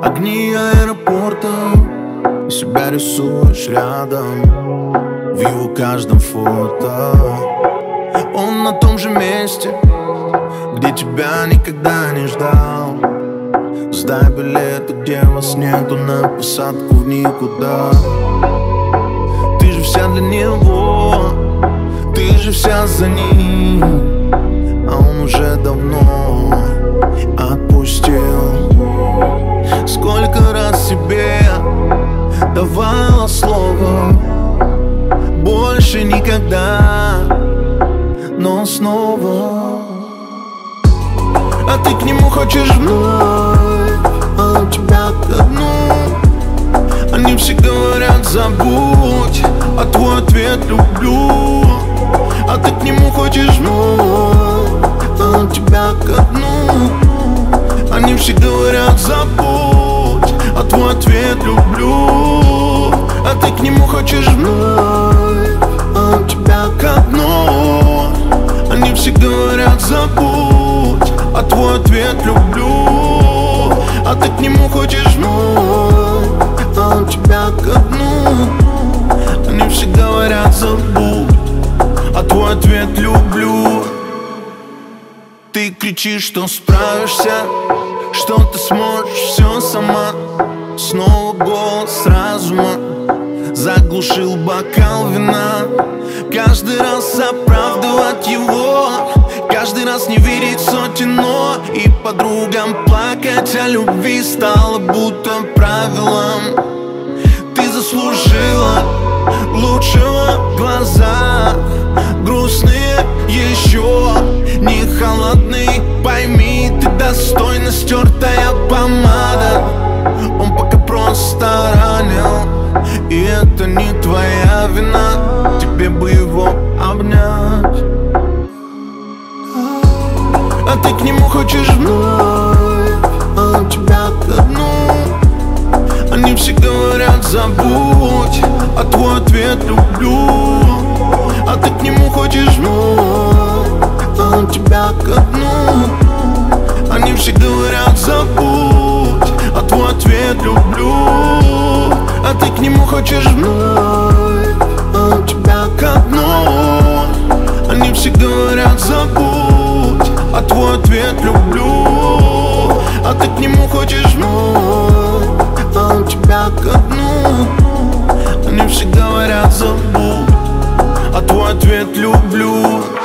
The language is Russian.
Огни аэропорта, себя рисуешь рядом, в его каждом фото. Он на том же месте, где тебя никогда не ждал. Сдай билеты, где вас нету, на посадку в никуда. Ты же вся для него, ты же вся за ним, а он уже давно отпустил. Сколько раз себе давала слово больше никогда, но снова. А ты к нему хочешь вновь, а он тебя ко дну. Они все говорят забудь, а твой ответ люблю. А ты к нему хочешь вновь, а он тебя ко дну. Они все говорят забудь, а твой ответ люблю. А ты к нему хочешь вновь, а он тебя ко дну. Они все говорят забудь, а твой ответ люблю. А ты к нему хочешь вновь, а он тебя ко дну. Они все говорят забудь, а твой ответ люблю. Ты кричишь, что справишься, что ты сможешь все сама. Снова голос разума заглушил бокал вина. Каждый раз оправдывать его, каждый раз не верить сотен но. И подругам плакать о любви стало будто правилом. Ты заслужила лучшего, глаза грустные еще не холодный. Пойми, ты достойна, стертая помада. Он пока просто ранил, и это не твоя вина. Тебе бы его обнять. А ты к нему хочешь вновь, а он тебя ко дну. Они все говорят забудь, а твой ответ люблю. А ты к нему хочешь вновь, а он тебя ко дну. Они все говорят забудь, а твой ответ люблю. А ты к нему хочешь вновь, а он тебя ко дну. Они все говорят забудь, а твой ответ люблю. А ты к нему хочешь вновь, а он тебя ко дну. Они все говорят забудь, а твой ответ люблю.